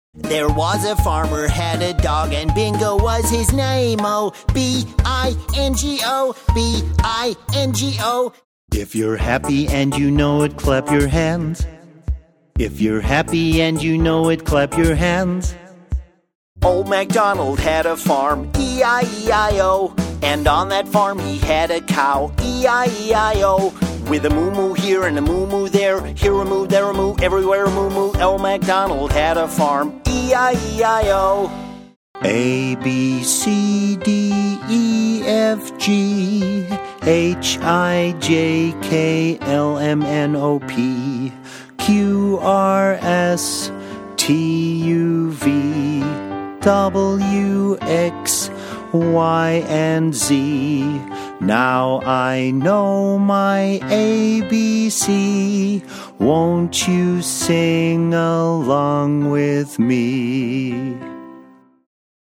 There was a farmer had a dog, and Bingo was his name. Oh, B-I-N-G-O, B-I-N-G-O. If you're happy and you know it, clap your hands. If you're happy and you know it, clap your hands. Old MacDonald had a farm, E-I-E-I-O, and on that farm he had a cow, E-I-E-I-O. With a moo-moo here and a moo-moo there, here a moo, there a moo, everywhere a moo-moo. Old MacDonald had a farm, E-I-E-I-O. A, B, C, D, E, F, G, H, I, J, K, L, M, N, O, P, Q, R, S, T, U, V, W, X, Y, and Z. Now I know my ABC. Won't you sing along with me?